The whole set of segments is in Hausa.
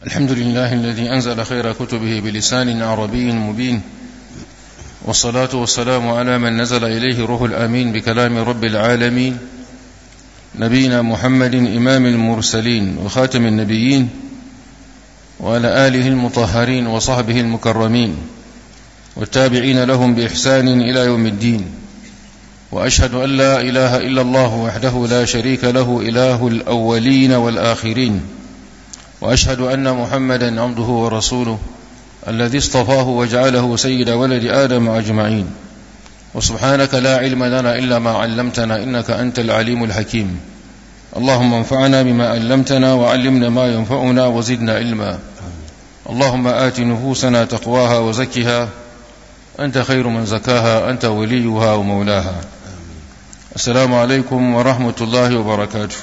الحمد لله الذي أنزل خير كتبه بلسان عربي مبين، والصلاة والسلام على من نزل إليه روح الأمين بكلام رب العالمين، نبينا محمد إمام المرسلين وخاتم النبيين، وعلى آله المطهرين وصحبه المكرمين والتابعين لهم بإحسان إلى يوم الدين. وأشهد أن لا إله إلا الله وحده لا شريك له إله الأولين والآخرين، وأشهد أن محمدا عبده ورسوله الذي اصطفاه وجعله سيد ولد آدم أجمعين. وسبحانك لا علم لنا إلا ما علمتنا إنك أنت العليم الحكيم. اللهم انفعنا بما علمتنا وعلمنا ما ينفعنا وزدنا علما. اللهم آت نفوسنا تقواها وزكها أنت خير من زكاها أنت وليها ومولاها. السلام عليكم ورحمة الله وبركاته.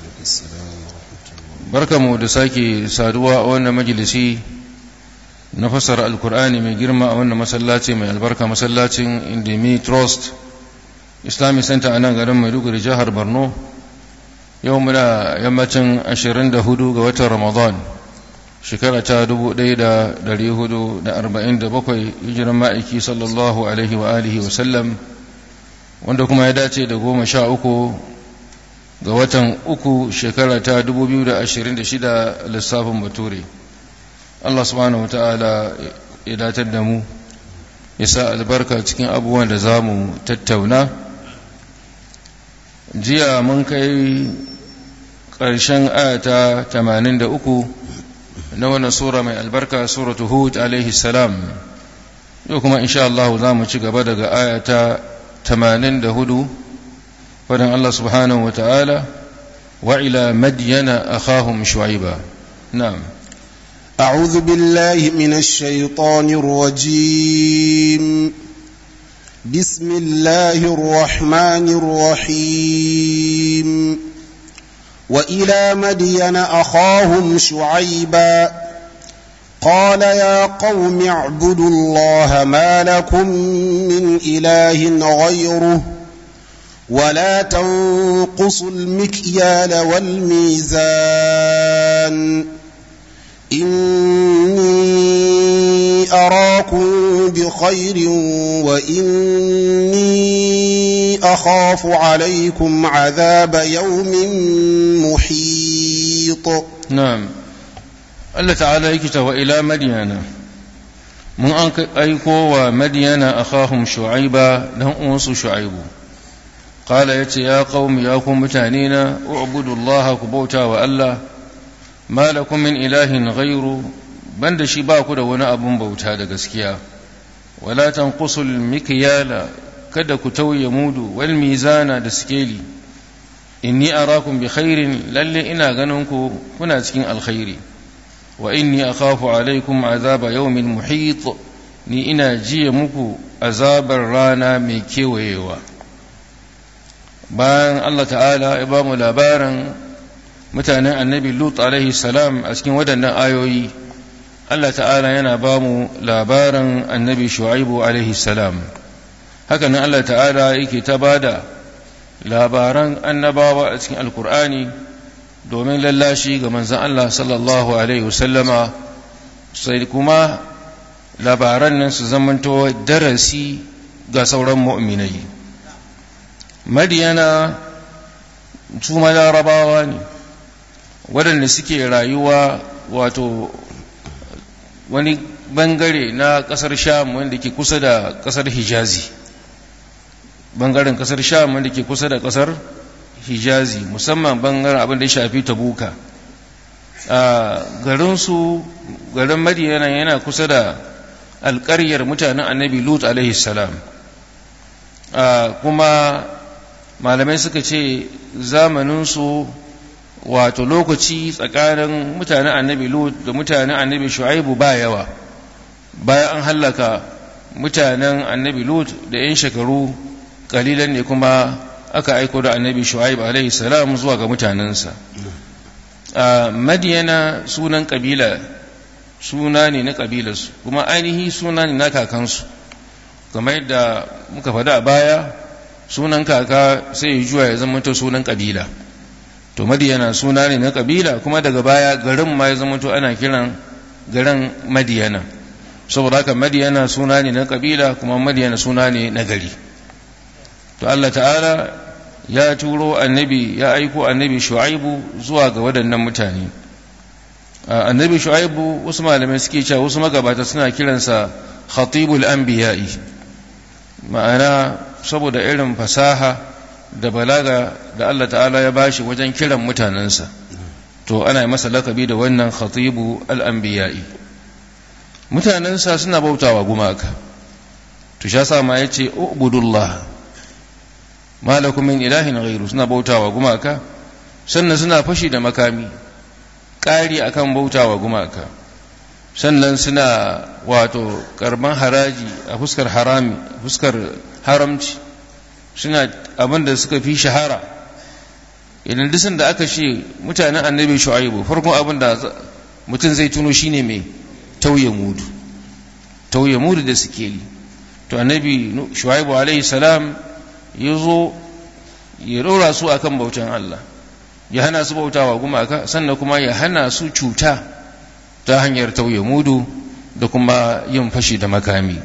barkamu da sake saduwa a wannan majalisi na fassara alkur'ani mai girma a wannan masallaci mai albarka, masallacin Indimi Trust Islamic Center a nan garin Maiduguri, jihar Borno. Yau muna yammacin 24 ga watan Ramadan, shekara ta 1447 hijiran ma'aiki sallallahu alaihi wa alihi wa sallam, wanda kuma ya dace da 13 ga watan uku shekara ta 2026 lissafin bature. Allah subhanahu wa ta'ala ya datar da mu, ya sa albarka cikin abubuwan da za mu tattauna. Jiya mun kai ƙarshen ayata 83 na wannan sura mai albarka, suratu Hud alaihi salam. Yau kuma insha Allah za mu ci gaba daga ayata 84 فدن الله سبحانه وتعالى وإلى مدين أخاهم شعيبا. نعم. أعوذ بالله من الشيطان الرجيم. بسم الله الرحمن الرحيم. وإلى مدين أخاهم شعيبا قال يا قوم اعبدوا الله ما لكم من إله غيره ولا تنقصوا المكيال والميزان إني أراكم بخير وإني أخاف عليكم عذاب يوم محيط. نعم. الله تعالى يكتب وإلى مدين من أيكو ومدين أخاهم شعيبا لهم أنس شعيب. قال يا قوم يا قوم متانينا اعبدوا الله كبوتا وألا ما لكم من إله غيره بند شباكو da wani abun bauta da gaskiya. wala tanqusul mikyala kada ku tauye mudu wal mizana da sikeli. inni arakum bi khairin lalle ina ganin ku kuna cikin alkhairi. wa inni akhafu alaikum azaba yawmin muhit ni ina jiye muku azabar rana mai kewayewa. bayan Allah ta'ala ya ba mu labarin mutanen annabi Lut alaihi salam a cikin waɗannan ayoyi, Allah ta'ala yana ba mu labarin annabi Shu'aibu alaihi salam. haka nan Allah ta'ala yake ta bada labaran annabawa a cikin alkur'ani domin lallashi ga manzon Allah sallallahu alaihi wasallama, sai kuma labaran nan su zamanto darasi ga sauran mu'minai. Madiyana su ma larabawa ne waɗanda suke rayuwa wato wani bangare na ƙasar Sham wanda ke kusa da ƙasar Hijazi, bangaren ƙasar Sham wanda ke kusa da ƙasar Hijazi, musamman bangaren abin da ya shafi Tabuka. Garin Madiyana yana kusa da alƙaryar mutanen annabi Lut alaihi salam. Kuma malamai suka ce zamaninsu wato lokaci tsakanin mutanen annabi Lut da mutanen annabi Shu'aibu ba yawa. bayan an hallaka mutanen annabi Lut da 'yan shekaru kalilan ne kuma aka aiko da annabi Shu'aib alaihi salam zuwa ga mutanensa. Madiyana sunan kabila, suna ne na kabilarsu, kuma ainihi suna ne na kakansu, kamar yadda muka faɗa a baya, sunan kaka sai ya juya ya zama ta sunan kabila. to madiyana suna ne na kabila, kuma daga baya garin ma ya zama to ana kiran garin madiyana, saboda haka madiyana suna ne na kabila kuma madiyana suna ne na gari. to Allah ta'ala ya turo annabi, ya aiko annabi Shu'aibu zuwa ga waɗannan mutane. Annabi Shu'aibu wasu malamai suke cewa, wasu magabata suna kiransa khatibul anbiya'i, ma'ana saboda irin fasaha da balaga da Allah ta'ala ya bashi wajen kiran mutanensa, to ana masa lakabi da wannan khatibu al-anbiya'i. Mutanensa suna bautawa gumaka, to sha sa ma yace ubudullah ma lakum min ilahin ghairu, suna bautawa gumaka, sannan suna fashi da makami ƙari akan bautawa gumaka, sannan suna wato karban haraji a fuskar harami, fuskar haramci, suna abin da suka fi shahara. Idan disan da aka ce mutanen annabi Shu'aibu, farkon abin da mutum zai tuno shine mai tauye mudu da suke yi. To annabi Shu'aibu alaihi salam ya zo ya ɗora su akan bautan Allah, ya hana su bautawa gumaka, sannan kuma ya hana su cuta ta hanyar tauye mudu da kuma yin fashi da makami.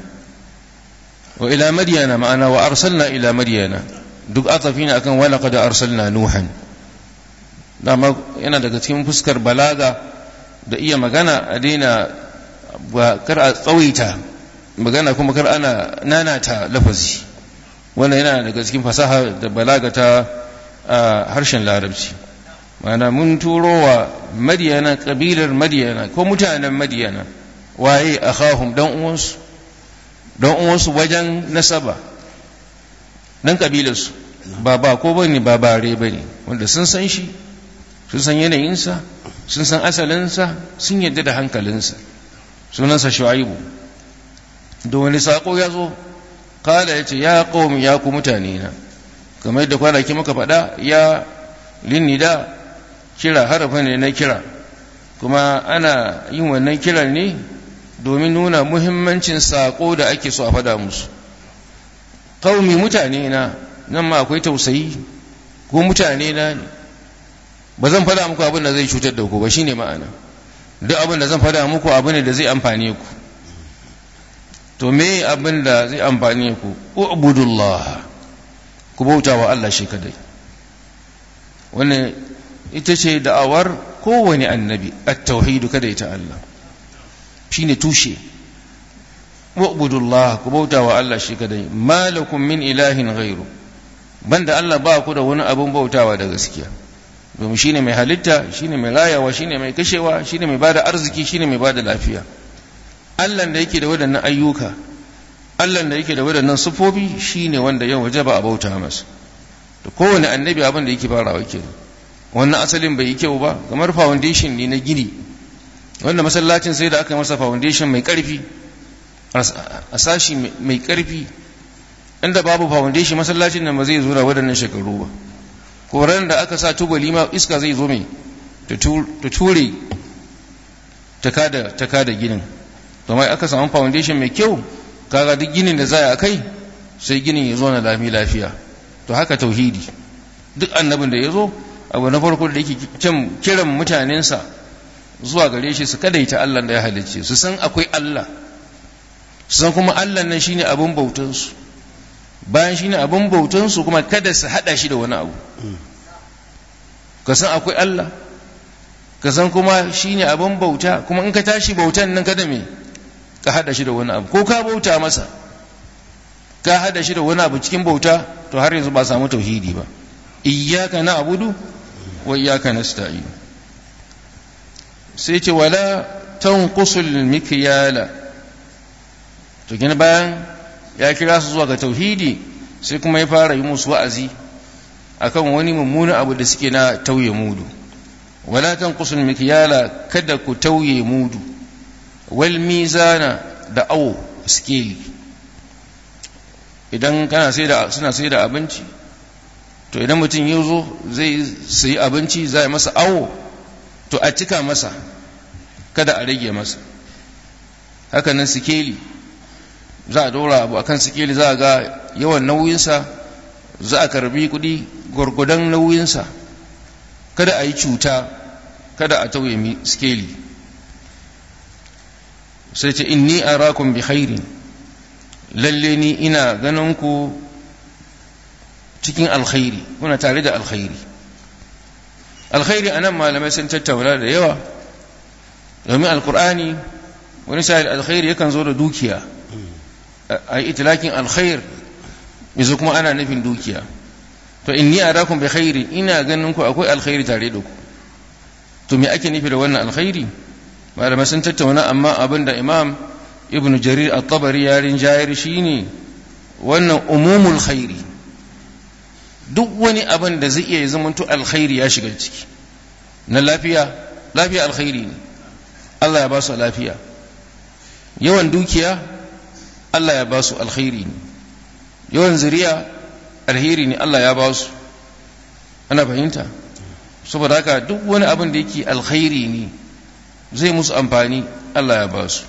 wa ila madyana, ma'ana wa arsalna ila madyana, duk atafina akan wa laqad arsalna nuhan. dama yana daga cikin fuskar balaga da iya magana, a daina kar a tsawaita magana kuma kar ana nanata lafazi. wannan yana daga cikin fasaha da balaga ta harshen larabci. ma'ana mun turo wa madiyana, kabilar madiyana ko mutanen madiyana, waye akhahum, dan uwansu wajen nasaba, dan kabilarsu, ba ko bane, ba bare bane, wanda sun san shi, sun san yanayinsa, sun san asalinsa, sun yadda da hankalinsa. sunansa Shu'aibu. da wani sako ya zo, kala ya ce, ya qaumi, ya ku mutane na, kamar yadda kwanaki muka faɗa, ya linnida, kira harafa ne na kira, kuma ana yin wannan kiran ne domin nuna muhimmancin sako da ake so a faɗa musu. qaumi, mutane na, nan ma akwai tausayi, ko mutane na ne, ba zan faɗa muku abin da zai cutar da ku ba, shine ma'ana. duk abin da zan faɗa muku abu ne da zai amfane ku. to me abin da zai amfane ku? ubudullah, ku bauta wa Allah shi kadai. wannan ita ce da'awar kowane annabi, at-tauhid, kada ita Allah shine tushe. ubudullah, ku bauta wa Allah shi kadai. malakum min ilahin ghairu, banda Allah ba ku da wani abin bautawa da gaskiya, domin shine mai halitta, shine mai rayawa, shine mai kashewa, shine mai bada arziki, shine mai bada lafiya. Allah da yake da waɗannan ayyuka, Allah da yake da waɗannan sufofi, shine wanda yau wajaba a bauta masa. to kowane annabi abin da yake farawa kenan. wannan asalin bai yi kyau ba, kamar foundation ne na gini. wannan masallacin sai da aka yi masa foundation mai ƙarfi, a sashi mai ƙarfi. inda babu foundation, masallacin nan ba zai zo da waɗannan shekaru ba. koran da aka sa tubali ma iska zai zo mai ta ture ta kada ginin. to mai aka samu foundation mai kyau, kaga duk ginin da za a kai sai ginin ya zo na lami lafiya. to haka tauhidi, duk annabin da ya zo, abu na farko da yake kiran mutanensa zuwa gare shi, su kadaita Allah da ya halicce, su san akwai Allah, su san kuma Allah nan shine abin bautansu. bayan shine abin bautansu kuma kada su hada shi da wani abu. ka san akwai Allah, ka san kuma shine abin bauta, kuma in ka tashi bautan nan kada me ka hada shi da wani abu. ko ka bauta masa ka hada shi da wani abu cikin bauta, to har yanzu ba samu tauhidi ba. iyyaka na'budu wa iyyaka nasta'in. sai ce wala tanqusul mikyala. to gina bayan ya kira su zuwa ga tauhidi, sai kuma ya fara yi musu wa'azi akan wani mummunan abu da suke na tauye mudu. wala tanqusul mikyala, kada ku tauye mudu. wal mizana, da awo, scale. idan suna sai da abinci, to idan mutum ya zo zai sayi abinci, za a masa awo, to a cika masa, kada a rage masa. haka nan sikeli, za a dora abu akan sikeli, za a ga yawan nauyinsa, za a karbi kudi gwargwadon nauyinsa. kada a yi cuta, kada a tauye skeli. sai ce inni arakum bi khairin, lalle ni ina ganin ku cikin alkhairi, kuna tare da alkhairi. Alkhairi anan malamai sun tattauna da yawa, domin alkur'ani wani sa'il alkhairi yakan zo da dukiya, a yi itilakin alkhair yanzu kuma ana nufin dukiya. To inni arakum bi khairin, ina ganin ku akwai alkhairi tare da ku. To me ake nufi da wannan alkhairi? malamai sun tattauna, amma abinda imam ibn jarir at-tabari ya rinjayar shine wannan umumul khairi, duk wani abin da zai iya zamanto alkhairi ya shiga ciki. Na lafiya alkhairi ne, Allah ya ba su lafiya. Yawan dukiya, Allah ya ba su alkhairi ne. Yawan zuriya alheri ne, Allah ya ba su. Ana fahimta? Saboda haka duk wani abin da yake alkhairi ne zai musu amfani, Allah ya ba su.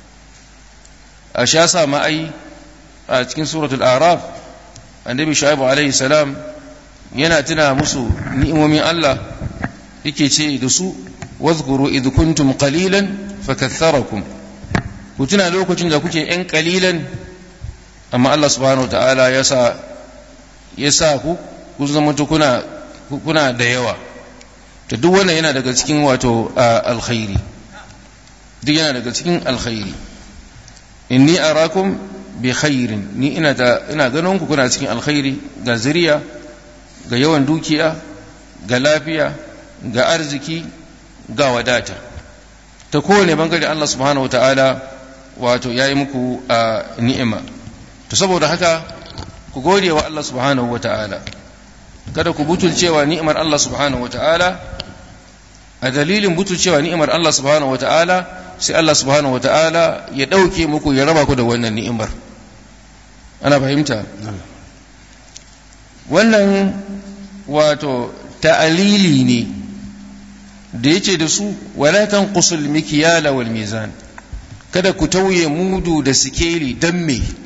A sha sa ma'ai a cikin suratul araf, annabi shu'aibu alaihi salam yana tuna musu ni'imomin Allah, yake ce da su wadhkuru idh kuntum qalilan fakaththarakum, ku tuna lokacin da kuke yan qalilan amma Allah subhanahu wataala ya sa ku zama kuna da yawa. To duk wannan yana daga cikin wato alkhairi, duk yana daga cikin alkhairi. Inni arakum bi khairin, ni ina ganin ku kuna cikin alkhairi, ga zuriya, ga yawan dukiya, ga lafiya, ga arziki, ga wadata. Ta kowane bangare Allah subhanahu wataala wato yayi muku ni'ima. To saboda haka ku gode wa Allah subhanahu wataala, kada ku butulcewa ni'imar Allah subhanahu wataala. A dalilin butulcewa ni'imar Allah subhanahu wataala sai Allah subhanahu wataala ya dauke muku, ya raba ku da wannan ni'imar. Ana fahimta? Wannan wato ta'alili ne da yace da su wala tanqusul mikyala wal mizan, kada ku tauye mudu da sikeli. Dan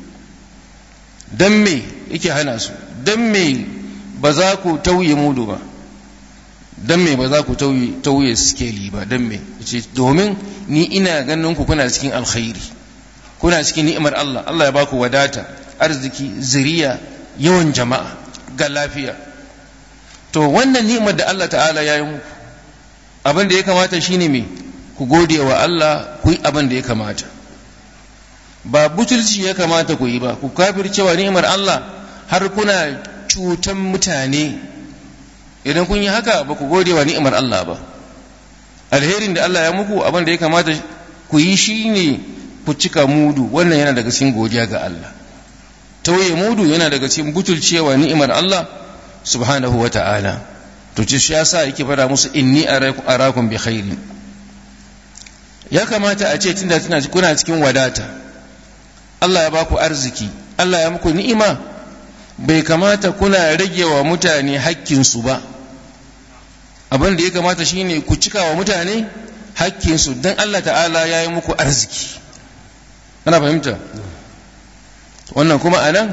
me yake hana su? Dan me ba za ku tauye mudu ba? Dan me ba za ku tauye sikeli ba? Dan me? Yace domin ni ina ganin ku kuna cikin alkhairi, kuna cikin ni'imar Allah. Allah ya ba ku wadata, arziki, zuriya, yawan jama'a, ga lafiya. To wannan ni'imar da Allah ta'ala ya yi muku, abin da ya kamata shine me? Ku gode wa Allah, ku yi abin da ya kamata. Ba butulci ya kamata ku yi ba, ku kafircewa ni'imar Allah har kuna cutan mutane. Idan kun yi haka ba ku gode wa ni'imar Allah ba. Alherin da Allah ya muku, abin da ya kamata ku yi shine ku cika mudu. Wannan yana daga cikin godiya ga Allah. Tauye mudu yana daga cikin butulcewa ni'imar Allah subhanahu wa ta'ala. To ci shi yasa yake fada musu inni arakum bi khairin. Ya kamata a ce tunda kuna cikin wadata, Allah ya baku arziki, Allah ya muku ni'ima, bai kamata kuna rage wa mutane hakkinsu ba. Abin da ya kamata shine ku cika wa mutane hakkinsu, don Allah ta'ala ya yi muku arziki. Ana fahimta? Wannan kuma anan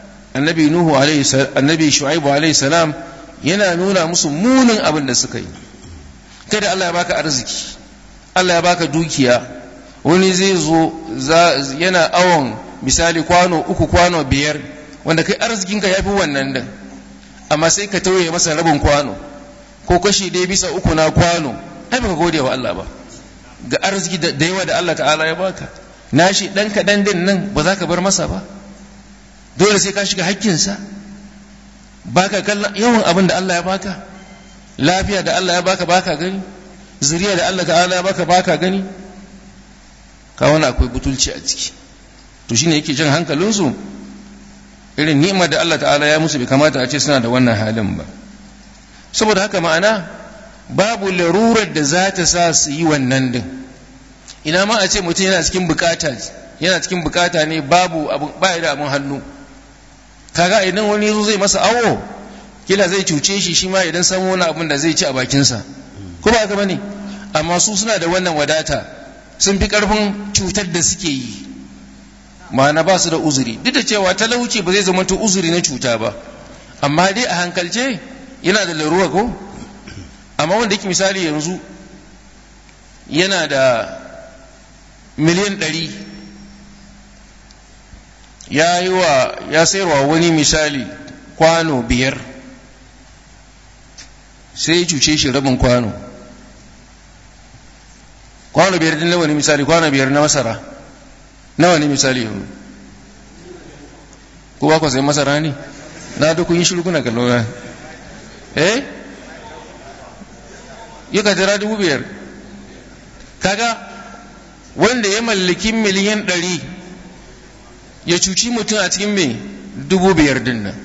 annabi shu'aibu alaihi salam yana nuna musu munin abin da suka yi. Kada Allah ya baka arziki, Allah ya baka dukiya, wani zai zo yana awon misali kwano 3 kwano 5, wanda kai arzikinka ya fi wannan din, amma sai ka tauye masa rabin kwano ko kashi 1/3 na kwano. Ai baka gode wa Allah ba ga arziki da yawa da Allah ta'ala ya baka. Nashi dan kadan din nan ba za ka bar masa ba, dole sai ka shiga hakkinsa. Baka kallon yawan abin da Allah ya baka, lafiya da Allah ya baka gani, zuriya da Allah ta'ala ya baka gani. Ka wani akwai butulci a ciki. To shine yake jan hankalinsu, irin ni'imar da Allah ta'ala ya musu bai kamata a ce suna da wannan halin ba. Saboda haka ma'ana babu larurar da za ta sa su yi wannan din. Ina ma a ce mutum yana cikin bukata ne, ba da abin hannu. Kaga idan wani yazo zai masa awo, kila zai cuce shi ma idan samu wani abin da zai ci a bakinsa, ko ba haka bane? Amma su suna da wannan wadata, sun fi karfin cutar da suke yi, ma'ana ba su da uzuri. Duk da cewa talauci ba zai zama uzuri na cuta ba, amma dai a hankalce yana da larura ko? amma wanda yake misali yanzu yana da miliyan 100 ya sayarwa wani misali kwano 5 sai ya cuce shi rabin kwano 5 din nawa ne misali kwano 5 na masara nawa ne misali yanzu ko ba ku sai masara ne na da kun yi shiru kuna kallo na yi ka jira 5,000 kaga wanda ya mallaki miliyan 100 ya cuci mutum a cikin mai 5,000 din nan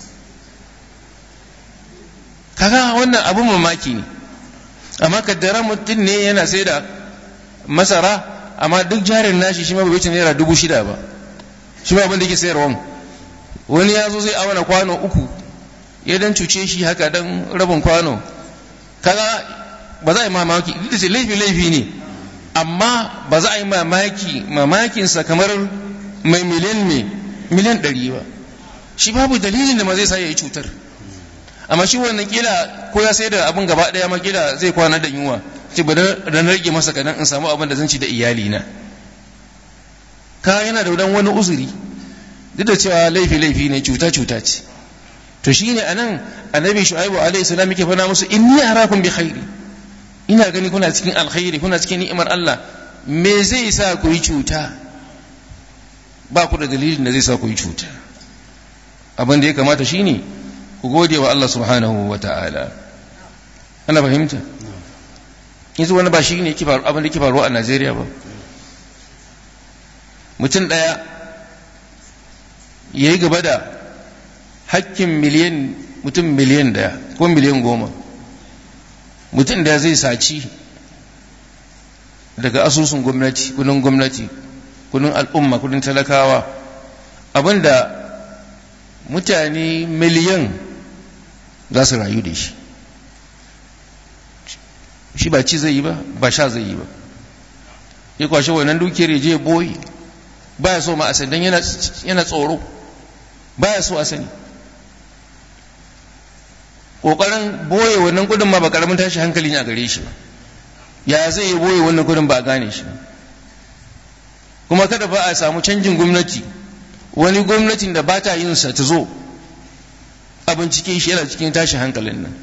kaga wannan abin mamaki ne. amma kaddara mutum ne yana sai da masara amma duk jarin nashi shi ma bai wuce naira 6,000 ba, shi ma abin da yake sayarwa. Wani ya zo zai auna kwano 3 ya dan cuce shi haka dan rabin kwano, kaga ba za a yi mamaki, duk da ce laifi ne, amma ba za a yi mamakinsa kamar mai miliyan 100 ba. Shi babu dalilin da ma zai sa ya yi cutar, amma shi wannan kila ko ya sai da abin gaba daya ma kila zai kwana da yunwa, ce ba da rage masa kadan in samu abin da zan ci da iyalina. Ka yana da wani uzuri, duk da cewa laifi ne, cuta ce. To shine anan annabi Shu'aibu alaihi salam yake fada musu, inni arakum bi khairi, ina gani kuna cikin alkhairi, kuna cikin ni'imar Allah, me zai sa ku yi cuta? Ba ku da dalilin da zai sa ku yi cuta. Abin da ya kamata shine ku gode wa Allah subhanahu wa ta'ala. Ana fahimta? Yanzu wani ba shi ne abin da ke faruwa a Najeriya ba. Mutum ɗaya ya yi gaba da hakkin mutum miliyan 1 ko miliyan 10. Mutum da zai saci daga asusun gwamnati, kudin al'umma, kudin talakawa, abinda mutane miliyan za su rayu da shi ba ci zai yi ba sha zai yi ba, ya kwashe wannan dukiyar ya je boye, baya so ma a sani, don yana tsoro, baya so a sani. Ƙoƙarin boye wannan kudin ma ba ƙaramin tashi hankali ne a gare shi ba, ya zai yi boye wannan kudin ba a gane shi. Kuma kada ba a samu canjin gwamnati, wani gwamnatin da ba ta yin sa ta zo a bincike shi, yana cikin tashin hankalin nan.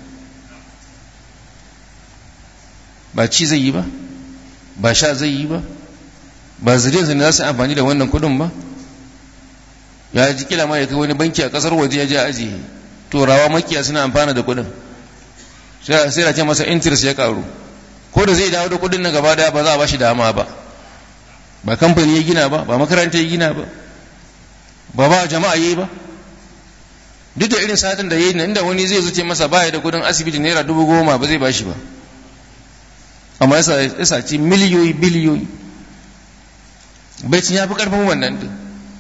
Ba ci zai yi ba sha zai yi ba zuriyarsa ne za su amfani da wannan kudin ba. Ya ji kila ma ya kai wani banki a kasar waje ya je ajiye, turawa makiya suna amfana da kudin, sai da ce masa interest ya karu, ko da zai dawo da kudin nan gaba daya ba za a ba shi dama ba kamfani ya gina ba makaranta ya gina ba jama'a yayi ba. Duk da irin satin da yayi, inda wani zai zuce masa baya da kudin asibiti naira 10,000 ba zai bashi ba, amma ya saci miliyoyi biliyoyi. Baitin ya fi karfin wannan din.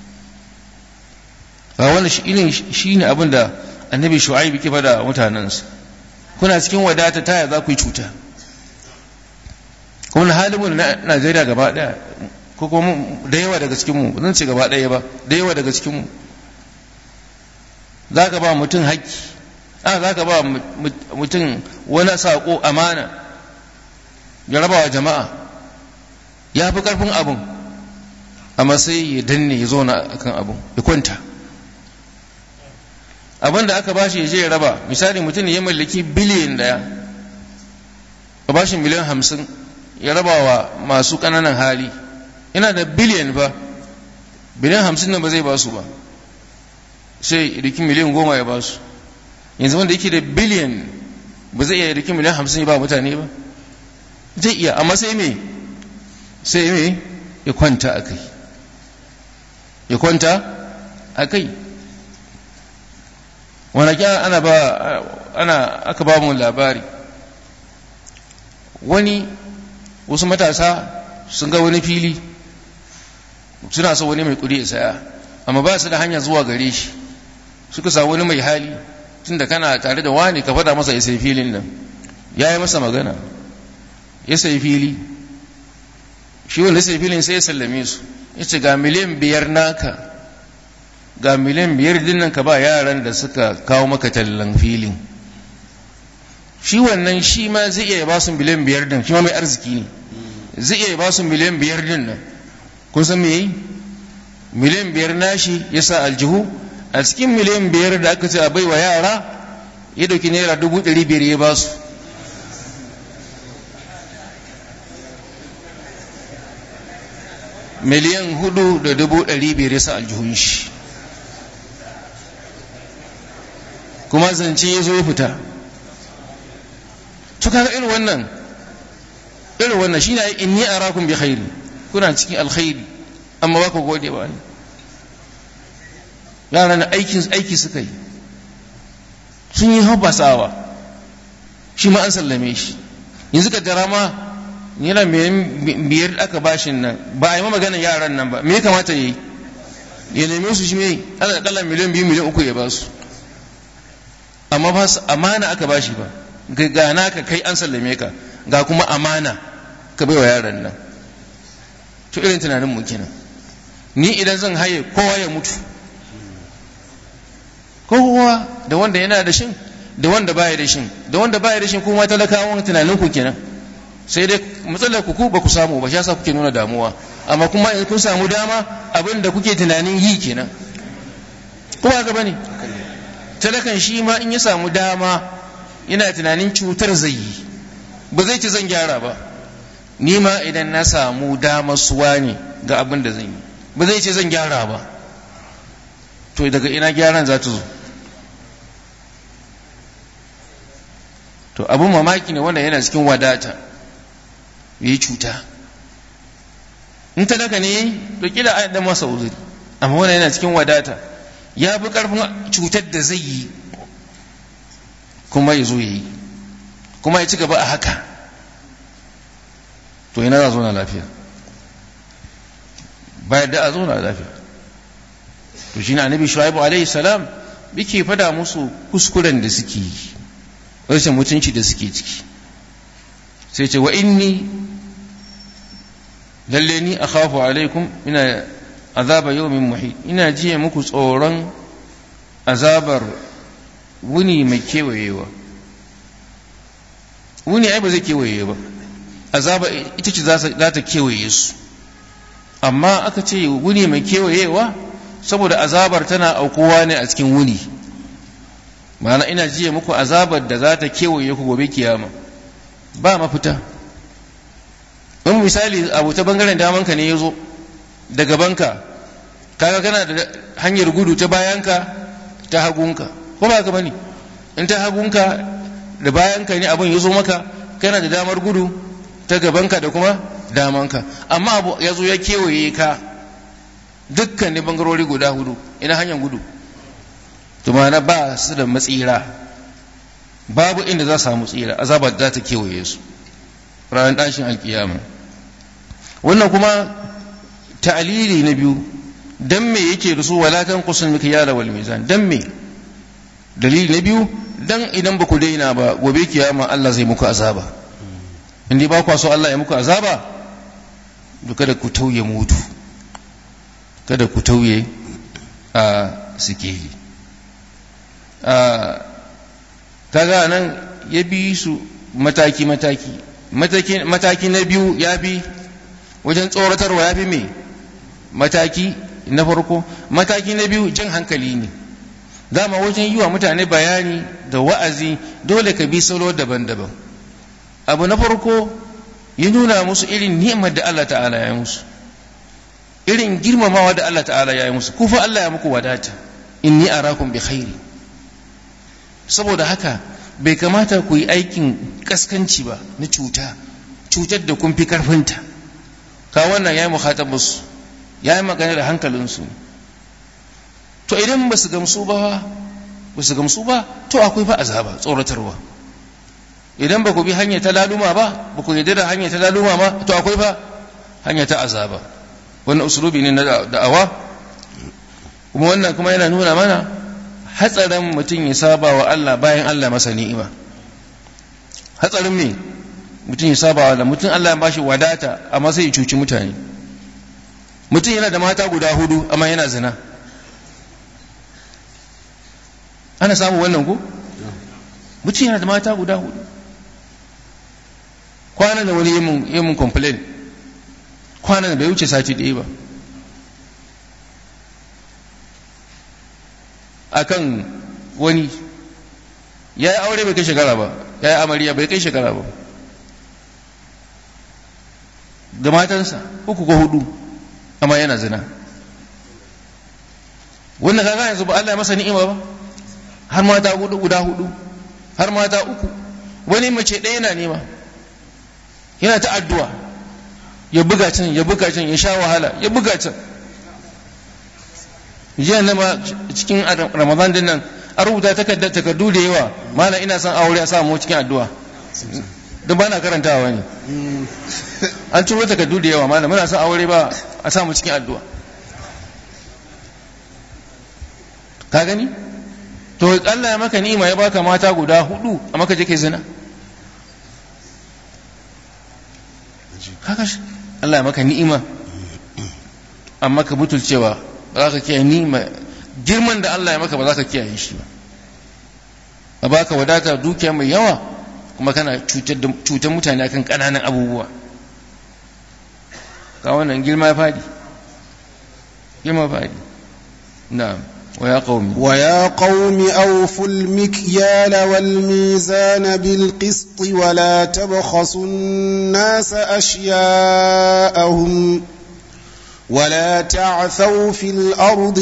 A wannan shi ne abin da annabi Shu'aibu ke fada mutanensa, kuna cikin wadata taya za ku yi cuta. Kuma halinmu na Najeriya gaba daya, ko kuma da yawa daga cikinmu, zan ce gaba daya ba, da yawa daga cikinmu, za ka ba mutum haƙƙi, za ka ba mutum wani saƙo amana ya raba wa jama'a, ya fi ƙarfin abin, amma sai ya danne ya zauna a kan abin ya kwanta. Abin da aka bashi ya je ya raba, misali mutum ya mallaki biliyan 1, a bashi miliyan 50 ya raba wa masu ƙananan hali, yana da biliyan ba, biliyan 50 nan ba zai ba su ba, sai rikin miliyan 10 ya ba su. Yanzu wanda yake da biliyan ba zai iya rikin miliyan 50 ya ba mutane ba? Zai iya, amma sai me ya kwanta a kai. Wani kya aka ba mu labari, wasu matasa sun ga wani fili, suna so wani mai kudi ya saya, amma ba su da hanya zuwa gare shi, suka sa wani mai hali, tun da kana tare da wani ka fada masa ya sai filin nan. Ya yi masa magana, ya sai fili, shi wanda sai filin sai ya sallame su, ya ce ga miliyan 5 naka, ga miliyan 5 dinnan ka ba yaran da suka kawo maka tallan filin. shi wannan shi ma zai iya ba su miliyan 5 din, shi ma mai arziki ne, zai iya ba su miliyan 5 din nan. Kun san me yi? Miliyan 5 nashi ya sa aljihu, a cikin miliyan 5 da aka ce a bai wa yara ya dauki naira 500,000 ya ba su. Miliyan 4,500,000 ya sa aljihun shi, kuma zance ya zo ya fita. To kaga irin wannan shine inni arakum bi khairi, kuna cikin alkhairi amma ba ku gode ba ne. Yaran aiki suka yi, sun yi habbasawa, shi ma an sallame shi. Yanzu ka dara ma yana miliyan 5 aka bashin nan, ba a yi maganar yaran nan ba, me ya kamata ya yi? Ya neme su shi me ana kalla miliyan 2 miliyan 3 ya ba su, amma ba su amana aka bashi ba. Ga naka kai an sallame ka, ga kuma amana ka bai wa yaran nan. To irin tunanin mu kenan. Ni idan zan haye kowa ya mutu, kowa, da wanda yana da shin da wanda baya da shin, da wanda baya da shin kuma talakawan tunanin ku kenan. Sai dai matsalar ku ba ku samu ba, shi yasa kuke nuna damuwa, amma kuma in kun samu dama abin da kuke tunanin yi kenan. Kuma ga bane talakan shi ma in ya samu dama yana tunanin cutar zai yi, ba zai ci zan gyara ba. Ni ma idan na samu dama suwa ne ga abin da zan yi, ba zai ce zan gyara ba. To daga ina gyaran za ta zo? To abin mamaki ne wanda yana cikin wadata yi cuta. In talaka ne to kila a da masa uzuri, amma wanda yana cikin wadata ya fi karfin cutar da zai yi, kuma ya zo ya yi, kuma ya ci gaba a haka. To ina za a zo na lafiya? bayan da a zo na lafiya. To shi ne annabi Shu'aibu alaihi salam yake fada musu kuskuren da suke yi, rashin mutunci da suke ciki. Sai ce wa inni lalle ni akhafu alaikum ina azaba yawmin muhit, ina jiya muku tsoron azabar wuni mai kewayewa. Wuni ai ba zai kewaye ba, azaba ita ce za ta kewaye su, amma aka ce wuni mai kewayewa saboda azabar tana aukuwa ne a cikin wuni. ma'ana ina jiya muku azabar da za ta kewaye ku gobe kiyama, ba mafita. in misali abu ta bangaren damanka ne ya zo da gabanka, kaga kana da hanyar gudu ta bayanka ta hagunka, ko ba ka bane? in ta hagunka da bayanka ne abin ya zo maka, kana da damar gudu ta gabanka da kuma damanka. amma abu ya zo ya kewaye ka dukkan ne bangarori guda hudu, ina hanyar gudu? to ma'ana ba su da matsira, babu inda za su samu tsira, azabar za ta kewaye su ranar tashin alkiyama. wannan kuma ta'alili na biyu, dan me yake da su wala tanqusul mikyala wal mizan? dan me? dalili na biyu, dan idan ba ku daina ba gobe kiyama Allah zai muku azaba. indai ba ku so Allah ya muku azaba, to kada ku tauye mudu, kada ku tauye a sikeli. kaga nan ya bi su mataki na biyu ya bi wajen tsoratarwa, ya bi me mataki na farko. mataki na biyu jan hankali ne. dama wajen yi wa mutane bayani da wa'azi dole ka bi salo daban-daban. abu na farko ya nuna musu irin ni'imar da Allah ta'ala ya yi musu, irin girmamawa da Allah ta'ala ya yi musu. kufa Allah ya muku wadata, inni arakum bi khairi. saboda haka bai kamata ku yi aikin kaskanci ba na cutar da kun fi karfinta. ka wannan ya yi mukhatabarsu, ya yi magana da hankalinsu. to idan ba su gamsu ba to akwai fa azaba, tsoratarwa. idan ba ku bi hanya ta laluma ba ku yarda da hanya ta laluma ba, to akwai fa hanya ta azaba. wannan usulubi ne na da'awa, kuma wannan kuma yana nuna mana hatsarin mutum ya saba wa Allah bayan Allah masa ni'ima. hatsarin me? mutum ya saba wa Allah, mutum Allah ya bashi wadata amma sai ya cuci mutane. mutum yana da mata guda 4 amma yana zina. ana samu wannan ko? mutum yana da mata guda 4 kwanan da wani yi mun complain kwanan da bai wuce sati ɗaya ba akan wani ya yi aure bai kai shekara ba, ya yi amarya bai kai shekara ba, da matansa 3 ko 4 amma yana zina. wannan kaga yanzu ba Allah ya masa ni'ima ba, har mata guda 4 har mata 3, wani mace ɗaya yana nema, yana ta addu'a, ya buga can ya buga can, ya sha wahala ya buga can. jiya na ma cikin Ramadan din nan a rubuta takardu da yawa, mana ina son aure a samu cikin addu'a, don ba na karantawa ne. An turo takardu da yawa, mana muna son aure ba a samu cikin addu'a. Ka gani? To Allah ya maka ni'ima, ya baka mata guda 4 a maka je kai zina. Haka Allah ya maka ni'ima amma ka butulcewa, ba za ka kiyaye ni'ima, girman da Allah ya maka ba za ka kiyaye shi ba. A baka wadata dukiya mai yawa kuma kana cutar mutane akan ƙananan abubuwa. Ka wannan girma ya fadi, girma fadi. Na'am. ويا قوم أوفوا المكيال والميزان بالقسط ولا تبخسوا الناس أشياءهم ولا تعثوا في الأرض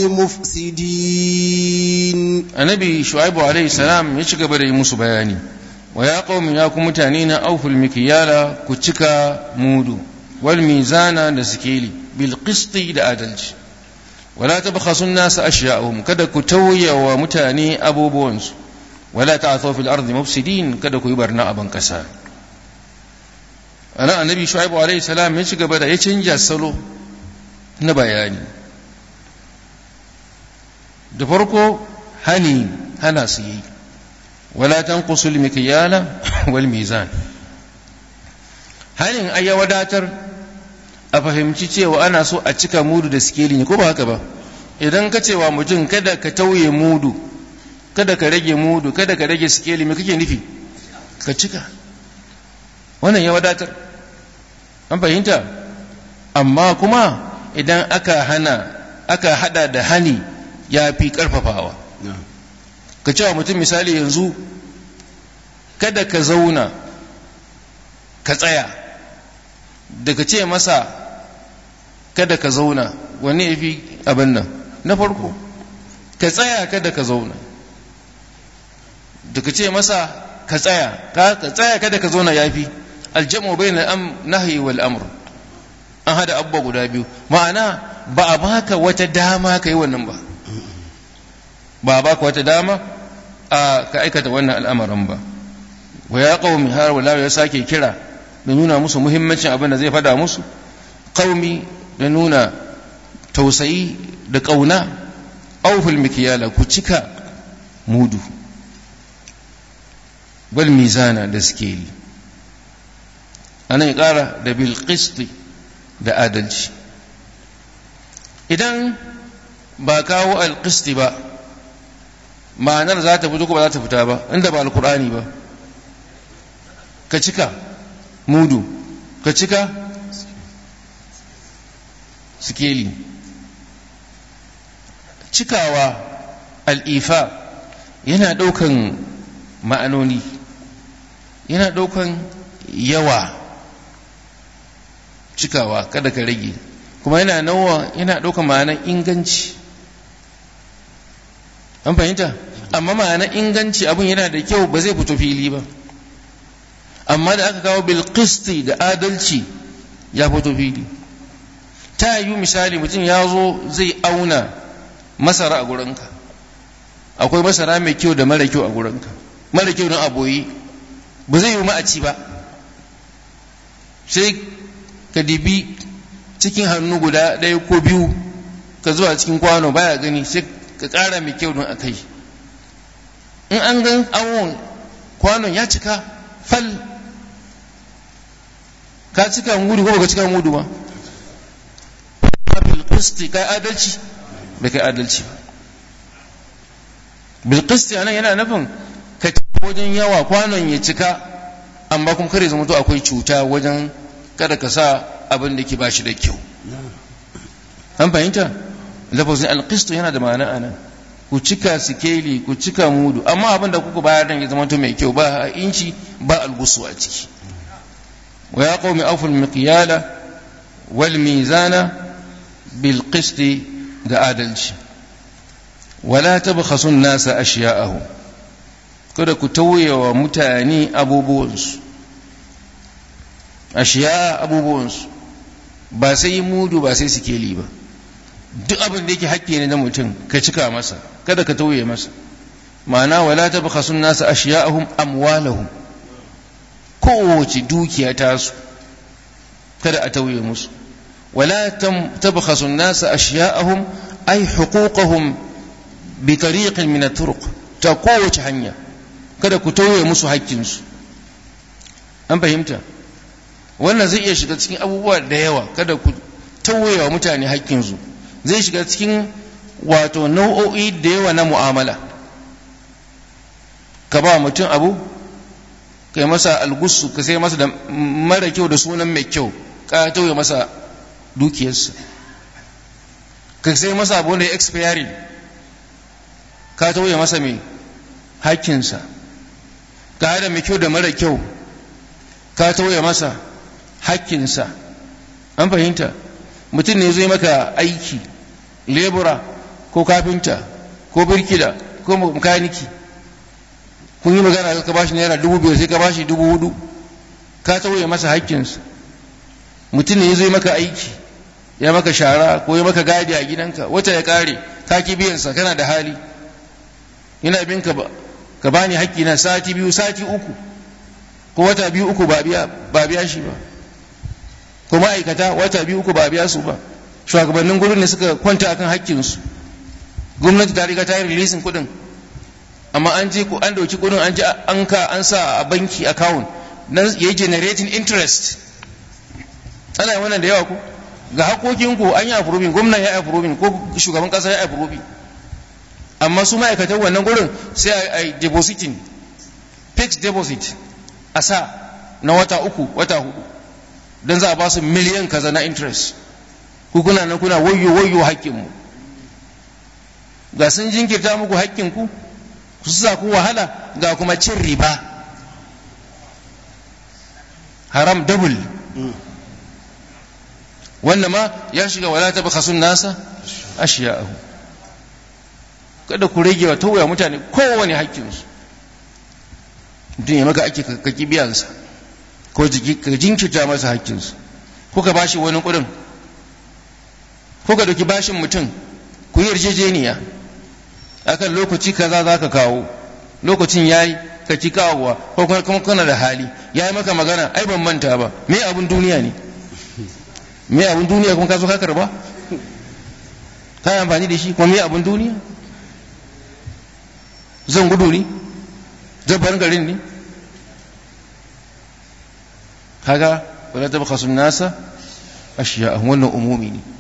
مفسدين. النبي شعيب عليه السلام يشك بدأ موسى بياني ويا قوم ياكم متانين أوفوا المكيال كتشكا مودو والميزان نسكيلي بالقسط لأدلج ولا تبخسوا الناس أشياءهم كذا كتوي ومتاني أبو بونس ولا تعثوا في الأرض مفسدين كذا كيبرنا أبن كسار. أنا النبي شعيب عليه السلام يشك بدأ يتنجى السلو نبياني دفرقو هنا سيئي ولا تنقصوا المكيال والميزان. hanin ai ya wadatar a fahimci cewa ana so a cika mudu da sikeli ne, ko ba haka ba? Idan ka cewa mutum kada ka tauye mudu, kada ka rage mudu, kada ka rage sikeli, me kake nufi? Ka cika. Wannan ya wadatar, an fahimta. Amma kuma idan aka hada da hani ya fi karfafawa. Ka cewa mutum misali yanzu kada ka zauna ka tsaya, da ka ce masa kada ka zauna, wani ya fi abin nan? Na farko ka tsaya kada ka zauna, da ka ce masa ka tsaya kada ka zauna ya fi. Aljamu bai na nahi wal amr, an hada abba guda biyu, ma'ana ba a baka wata dama ka yi wannan ba, ba a baka wata dama ka aikata wannan al'amarin ba. Wa ya qaumi, har wala ya sake kira da nuna musu muhimmancin abin da zai fada musu. Qaumi da nuna tausayi da kauna. Awful mikyala, ku cika mudu, wal mizana da sikeli. Anan ya kara da bil qisti, da adalci. Idan ba kawo al qisti ba, ma'anar za ta fito ko ba za ta fita ba, inda ba alkur'ani ba. Ka cika mudu, ka cika sikeli. Cikawa al'ifa yana ɗaukan ma'anoni, yana ɗaukan yawa. Cikawa kada ka rage, kuma yana ɗaukan ma'anan inganci, an fahimta. Amma ma'anan inganci abin yana da kyau, ba zai fito fili ba. Amma da aka kawo bilqisti da adalci ya fito fili. Ta yi misali mutum ya zo zai auna masara a gurinka, akwai masara mai kyau da mara kyau a gurinka, mara kyau don aboyi, ba zai yi ma'aci ba. Sai ka dibi cikin hannu guda 1 ko 2 ka zuwa cikin kwano baya gani, sai ka ƙara mai kyau don a kai. In an gan awon kwanon ya cika fal, ka cika mudu ko baka cika mudu ba? Bil qisti kai adalci, bai kai adalci ba. Bil qisti anan yana nufin ka cika wajen yawa, kwanon ya cika amma kuma kare zama to akwai cuta wajen kada ka sa abin da ke ba shi da kyau. An fahimta? Lafazin alqistu yana da ma'ana anan, ku cika sikeli, ku cika mudu, amma abin da kuka bayar dan ya zama to mai kyau, ba inci ba algusu a ciki. wa ya qaumi awful miqyala wal mizana bil qisti da adalci. wala tabkhasu an-nasa ashya'ahum, kada ku tauye wa mutane abubuwansu. Ashiya abubuwansu ba sai mudu ba sai sikeli ba, duk abin da yake hakki ne na mutum ka cika masa, kada ka tauye masa. ma'ana wala tabkhasu an-nasa ashya'ahum amwalahum, kowace dukiya tasu kada a tauye musu. wala tabkhasu an-nasa ashya'ahum ay huquqahum bi tariqin min at-turuq, ta kowace hanya kada ku tauye musu haƙƙinsu. An fahimta? Wannan zai iya shiga cikin abubuwa da yawa, kada ku tauye wa mutane haƙƙinsu. Zai shiga cikin wato nau'o'i da yawa na mu'amala. Ka ba mutum abu, kai masa algusu, ka sai masa da mara kyau da sunan mai kyau, ka tauye masa dukiyarsa. Ka sai masa abu da ya expiring, ka tauye masa mai haƙƙinsa. Ka haɗa mai kyau da mara kyau, ka tauye masa haƙƙinsa. An fahimta? Mutum ne zai maka aiki, lebura ko kafinta ko birkila ko makaniki, kun yi magana ka bashi naira 5,000 sai ka bashi 4,000, ka tauye masa haƙƙinsa. Mutum ne zai maka aiki, ya maka shara ko ya maka gadi a gidanka, wata ya kare ka ki biyansa, kana da hali, yana bin ka bani haƙƙi na sati 2 sati 3 ko wata 2 3 ba biya shi ba, ko ma'aikata wata 2 3 ba biya su ba. Shugabannin gurin ne suka kwanta akan haƙƙinsu, gwamnati ta riga ta yi releasing kuɗin, amma an je an dauki kuɗin an ji an sa a banki account nan yayi generating interest. Ana yin wannan da yawa ko ga hakokin ku an yi approving, gwamnati ya yi approving ko shugaban ƙasa ya yi approving, amma su ma'aikatan wannan gurin sai a depositing fixed deposit a sa na wata 3 wata 4 don za a ba su miliyan kaza na interest. Ku kuna nan kuna wayyo haƙƙinmu, ga sun jinkirta muku haƙƙinku su sa ku wahala, ga kuma cin riba haram double. wannan ma ya shiga wala tabkhasu an-nasa ashya'ahum, kada ku rage wa tauya mutane kowane haƙƙinsu. mutum ya maka ake ka biyansa ko ka jinkirta masa haƙƙinsa, ko ka bashi wani kuɗin, ko ka dauki bashin mutum ku yi yarjejeniya akan lokaci kaza za ka kawo, lokacin yayi ka ki kawowa, ko kuma kana da hali yayi maka magana ai ban manta ba, me abun duniya ne, me abun duniya kuma ka zo ka karba, ka yi amfani da shi kuma me abun duniya, zan gudu ne, zan bar garin ne. kaga wala tabkhasu an-nasa ashya'ahum, wannan umumi ne.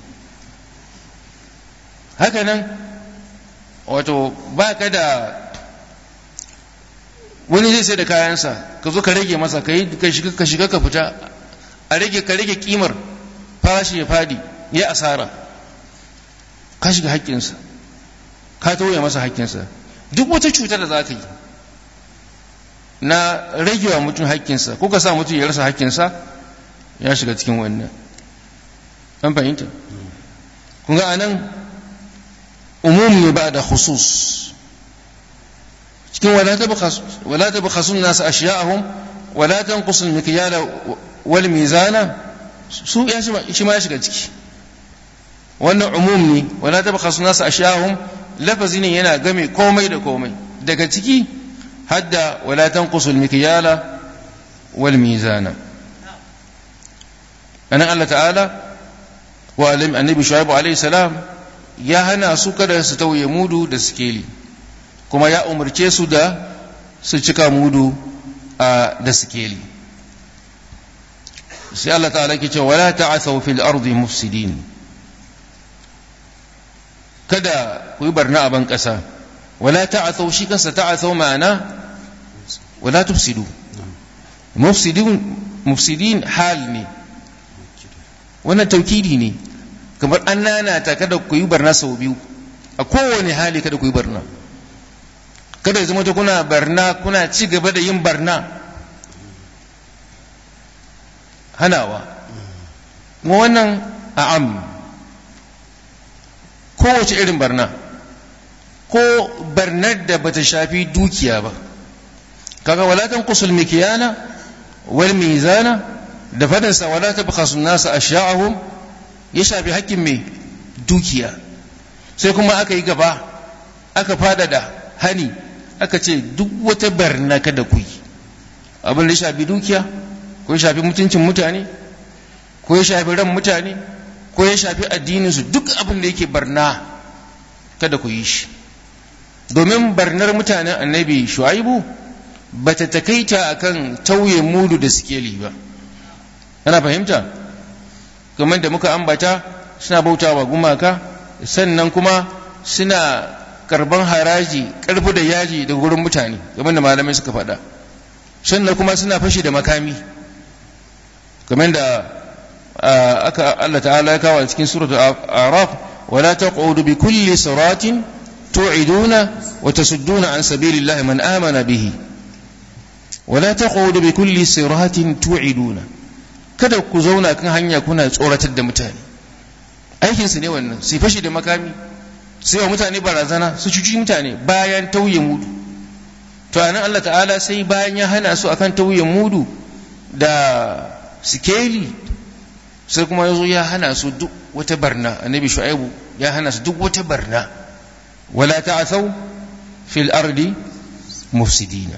haka nan wato ba ka da wani zai sai da kayansa ka zo ka rage masa, ka shiga ka fita, ka rage kimar farashi ya fadi ya asara, ka shiga haƙƙinsa, ka tauye masa haƙƙinsa. duk wata cuta da za ka yi na ragewa mutum haƙƙinsa ko ka sa mutum ya rasa haƙƙinsa ya shiga cikin wannan. an fahimta? kun ga anan umum ne ba da khusus. cikin wala tabkhasu an-nas ashya'ahum wala tanqusu al-mikyala wal mizana, su ya shi ma ya shiga ciki. wannan umum ne, wala tabkhasu an-nas ashya'ahum lafazi ne yana game komai da komai, daga ciki hadda wala tanqusu al-mikyala wal mizana. anan Allah ta'ala wa annabi Shu'aib alayhi salam ya hana su kada su tauye mudu da sikeli, kuma ya umarce su da su cika mudu da sikeli. sai Allah ta'ala ke cewa wala ta'athaw fil ardi mufsidin, kada ku yi barna a ban ƙasa. wala ta'athaw, shi kansa ta'athaw ma'ana wala tufsidu, mufsidin hal ne, wannan taukidi ne, kamar an nanata kada ku yi barna sau biyu, a kowane hali kada ku yi barna, kada zama ta kuna barna kuna ci gaba da yin barna, hanawa. Kuma wannan a'am, kowace irin barna, ko barnar da bata shafi dukiya ba, kaga wala tanqusul mikyana wal mizana da fadansa wala tabkhasu an-nasa ashya'ahum ya shafi hakkin mai dukiya. Sai kuma aka yi gaba aka fadada hani aka ce duk wata barna kada ku yi, abin da ya shafi dukiya ko ya shafi mutuncin mutane ko ya shafi ran mutane ko ya shafi addininsu, duk abin da yake barna kada ku yi shi. Domin barnar mutanen annabi Shu'aibu ba ta takaita akan tauye mudu da sikeli ba, ana fahimta? Kamar da muka ambata, suna bautawa gumaka, sannan kuma suna karban haraji karfi da yaji daga gurin mutane, kamar da malamai suka faɗa, sannan kuma suna fashi da makami, kamar da Allah ta'ala ya kawo a cikin suratul A'raf, wala taqudu bi kulli siratin tu'iduna wa tasudduna an sabilillahi man amana bihi, wala taqudu bi kulli siratin tu'iduna, kada ku zauna kan hanya kuna tsoratar da mutane, aikin su ne wannan, su fashi da makami, sai wa mutane barazana, su cuci mutane bayan tauye mudu. To anan Allah ta'ala sai bayan ya hana su akan tauye mudu da sikeli, sai kuma yazo ya hana su duk wata barna. Annabi Shu'aibu ya hana su duk wata barna, wala ta'thaw fil ardi mufsidina.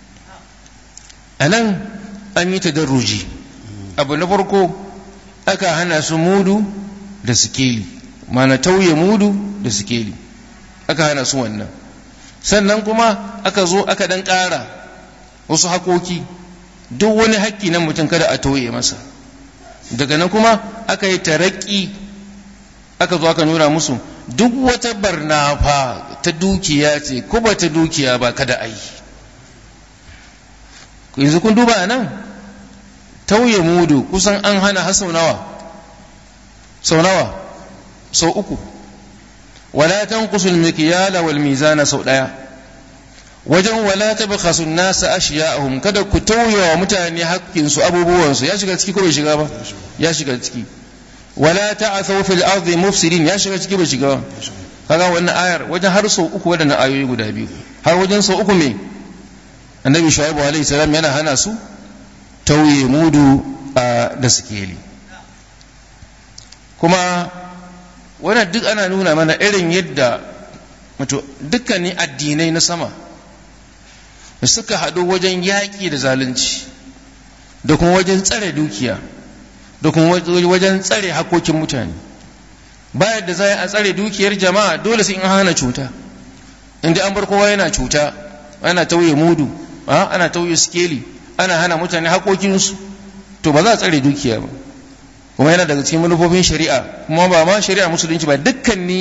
Anan an yi tadarruji. Abu na farko aka hana su mudu da sikeli, mana tauye mudu da sikeli aka hana su wannan. Sannan kuma aka zo aka dan ƙara wasu hakoki, duk wani haƙƙi na mutum kada a tauye masa. Daga nan kuma aka yi taraki, aka zo aka nuna musu duk wata barna fa ta dukiya ce ko ba ta dukiya ba kada a yi. Yanzu kun duba a nan tauye mudu kusan an hana har sau nawa? Sau uku. Wala tanqusul mikyala wal mizana sau ɗaya. Wajen wala tabkhasu an-nasa ashya'ahum, kada ku tauye wa mutane haƙƙin su, abubuwan su, ya shiga ciki ko bai shiga ba? Ya shiga ciki. Wala ta'thaw fil ardi mufsidin, ya shiga ciki bai shiga ba? Kaga wannan ayar wajen har sau uku, wadannan ayoyi guda biyu har wajen sau uku me Annabi Shu'aibu alaihi salam yana hana su tauye mudu da sikeli. Kuma wannan duk ana nuna mana irin yadda dukkanin addinai na sama da suka haɗu wajen yaƙi da zalunci, da kuma wajen tsare dukiya, da kuma wajen tsare hakokin mutane. Bayan da za a tsare dukiyar jama'a dole sai in hana cuta. Inda an bar kowa yana cuta, ana tauye mudu, ana tauye sikeli, ana hana mutane hakokinsu, to ba za a tsare dukiya ba. Kuma yana daga cikin manufofin shari'a, kuma ba ma shari'a musulunci ba, dukkanin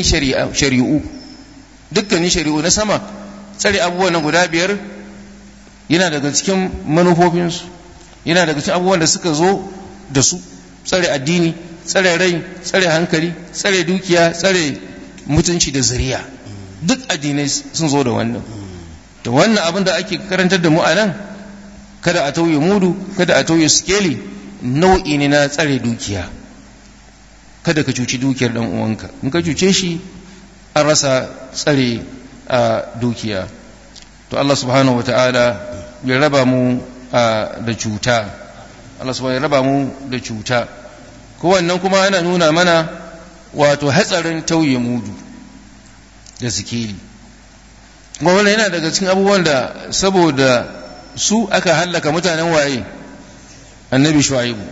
shari'u na sama, tsare abubuwan nan guda biyar yana daga cikin manufofinsu, yana daga cikin abubuwan da suka zo da su: tsare addini, tsare rai, tsare hankali, tsare dukiya, tsare mutunci da zuriya. Duk addinai sun zo da wannan. To wannan abin da ake karantar da mu a nan, kada a tauye mudu, kada a tauye sikeli, nau'i ne na tsare dukiya. Kada ka cuci dukiyar dan uwanka, in ka cuce shi an rasa tsare dukiya. To Allah subhanahu wata'ala ya raba mu da cuta, Allah subhanahu ya raba mu da cuta. Kowannan kuma ana nuna mana wato hatsarin tauye mudu da sikeli. Kuma wannan yana daga cikin abubuwan da saboda su aka hallaka mutanen waye? Annabi Shu'aibu.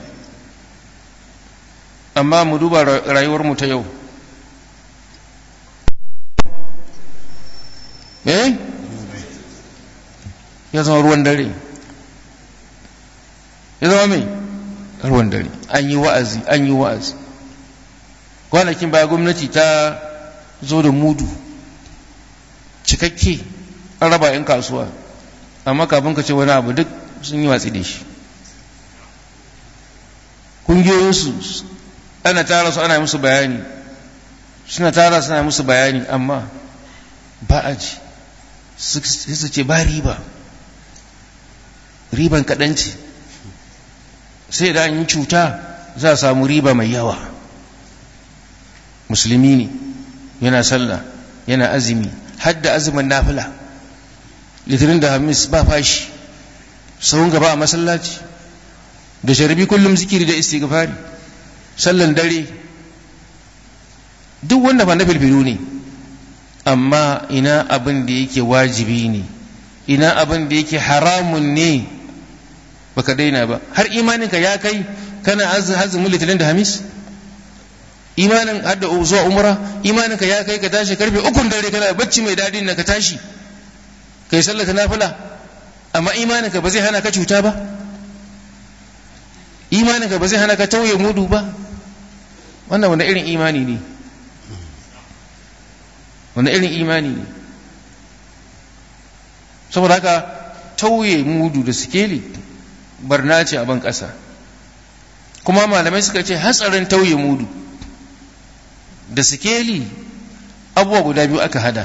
Amma mu duba rayuwar mu ta yau, ya zama ruwan dare, ya zama mai ruwan dare. An yi wa'azi. Kwanakin baya gwamnati ta zo da mudu cikakke an raba 'yan kasuwa, amma kafin ka ce wani abu duk sun yi watsi da shi. ƙungiyoyinsu ana tara su ana musu bayani, suna tara suna musu bayani, amma ba a ji, sai su ce ba riban kaɗan ce, sai da an yi cuta za a samu riba mai yawa. Musulmi ne, yana sallah, yana azumi, hadda azumin nafila, litinin da hamis ba fashi, sahun gaba a masallaci, da sharbi kullum zikiri da istighfari, sallan dare, duk wanda ba na filfilu ne. Amma ina abin da yake wajibi ne, ina abin da yake haramun ne baka daina ba. Har imaninka ya kai kana azumin litinin da hamis, imanin hadda zuwa umra, imaninka ya kai ka tashi karfe 3 dare kana bacci mai daɗi na ka tashi kai sallar ta nafila, amma imaninka ba zai hana ka cuta ba, imaninka ba zai hana ka tauye mudu ba. Wannan wanda irin imani ne, wanda irin imani ne. Saboda haka tauye mudu da sikeli barna ce a ban ƙasa. Kuma malamai suka ce hatsarin tauye mudu da sikeli abubuwa guda biyu aka hada: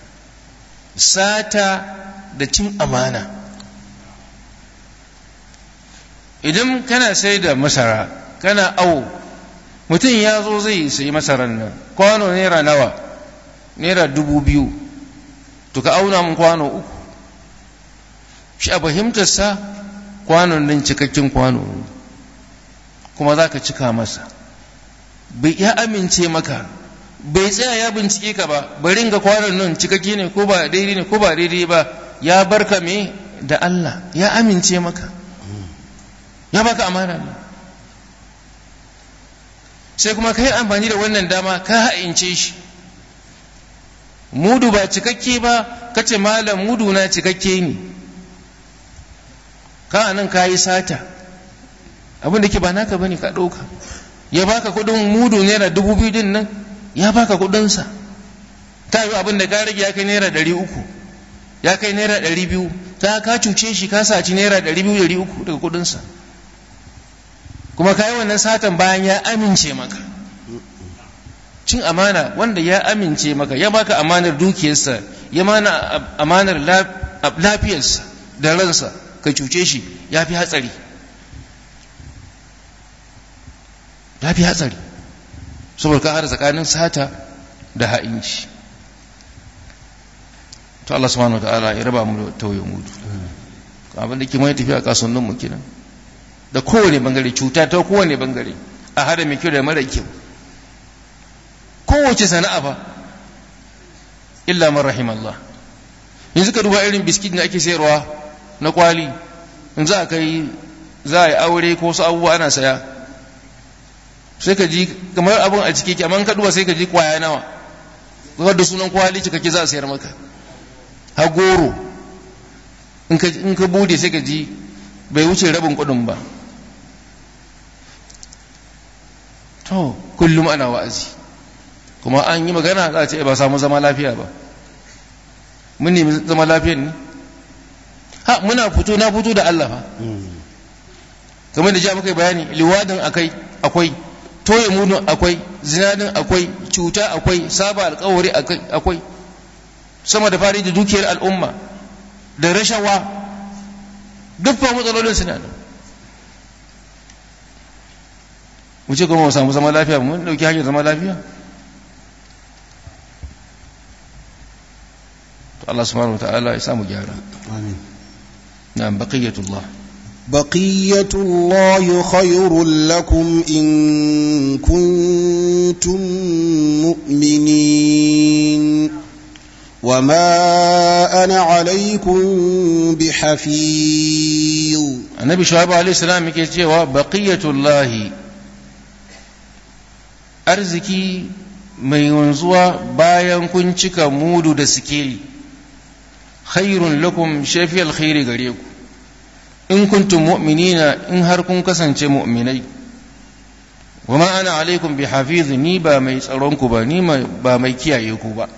sata da cin amana. Idan kana sai da masara kana awo, mutum ya zo zai sayi masarar nan, kwano naira nawa? Naira 2000, to ka auna mun kwano 3. Shi a fahimtarsa kwanon nan cikakken kwano, kuma za ka cika masa. Bai ya amince maka, bai tsaya ya bincike ka ba, bari ga kwanon nan cikakke ne ko ba daidai ne ko ba daidai ba, ya barka me da Allah, ya amince maka, ya baka amana ne. Sai kuma ka yi amfani da wannan dama ka ha'ince shi. Mudu ba cikakke ba, kace malam mudu na cikakke ne, ka nan ka yi sata, abin da ke ba naka bane ka ɗauka. Ya baka kuɗin mudu naira 2000 din nan, ya baka kuɗinsa. Ta yi abin da ka rage ya kai naira 300, ya kai naira 200, ta ka cuce shi, ka saci naira 200-300 daga kuɗinsa, kuma ka yi wannan satan bayan ya amince maka. Cin amana, wanda ya amince maka, ya baka amanar dukiyarsa, ya mana amanar lafiyarsa da ransa, ka cuce shi, ya fi hatsari, ya fi hatsari, saboda ka hada tsakanin sata da ha'inci. To Allah subhanahu wataala ya raba mu da tauye mudu. Abin da ke mai tafiya a kasuwannin mu kenan, da kowane bangare, cuta ta kowane bangare, a hada mai kyau da mara kyau, kowace sana'a ba, illa man rahim Allah. Yanzu ka duba irin biskit da ake sayarwa na kwali, in za a yi aure ko su abubuwa ana saya, sai ka ji kamar abin a cike ki, amma ka duba sai ka ji kwaya nawa, wadda sunan kwali cikakke za a sayar maka. Ha goro in ka bude sai ka ji bai wuce rabin kudin ba. To kullum ana wa'azi, kuma an yi magana za a ce ba samu zama lafiya ba. Mun nemi zama lafiyan ne? Ha, muna fito na fito da Allah fa. Kamar da ja muka yi bayani, liwadin akwai, toye mudun akwai, zinadin akwai, cuta akwai, saba alkawari akwai, sama da fari da dukiyar al'umma da rashawa, duk fa matsalolin suna nan. Mu ce kuma mu samu zama lafiya, mun dauki hanyar zama lafiya. To Allah subhanahu wataala ya samu gyara. Amin. Na'am, baqiyatullah. Baqiyatullahi khayrun lakum in kuntum mu'minin. وما أنا عليكم بحفيظ. النبي شعيب عليه السلام yake cewa baqiyatullahi, arziki mai wanzuwa bayan kun cika mudu da sikeli, khairun lakum, shafi alkhairi gare ku, in kuntum mu'minina, in har kun kasance mu'minai. wa ma ana alaikum bi hafiz, ni ba mai tsaron ku ba, ni ba mai kiyaye ku ba.